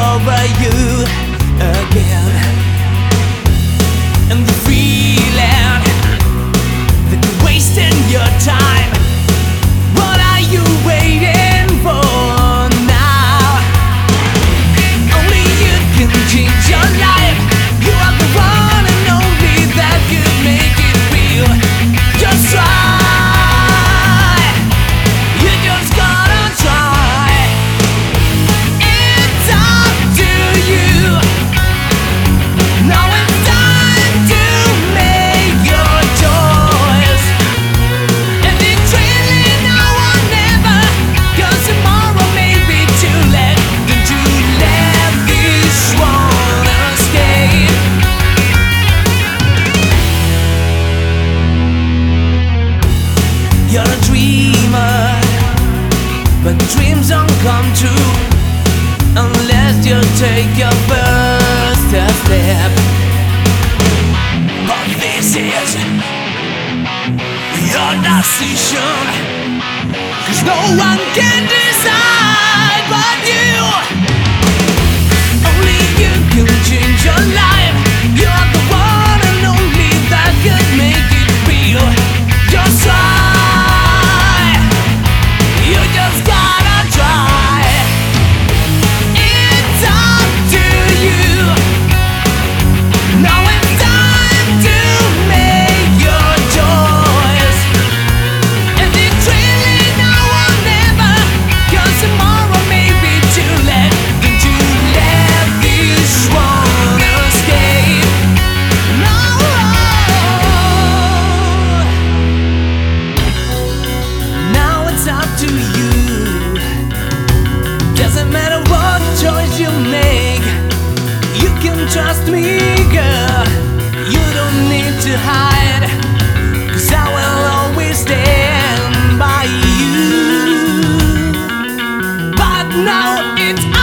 over you again. And the feeling that you're wasting your time. What are you waiting for now? Only you can change your life. You are the one and only that could make it real. Just try. You just gotta try. It's up to you. Now it's time to make your choice. And it's really now or never, 'cause tomorrow may be too late. Don't you let this one escape. You're a dreamer, but dreams don't come true unless you take your first step. But this is your decision, 'cause no one can decide but you. Only you can change your life. You're the one and only that could make it real. Just try. You just gotta try. It's up to you. Now it's time to make your choice. And it's really now or never, 'cause tomorrow may be too late. Don't you let this one escape. No. Now it's up to you. Doesn't matter what choice you make. You can trust me, girl. You don't need to hide, 'cause I will always stand by you. But now it's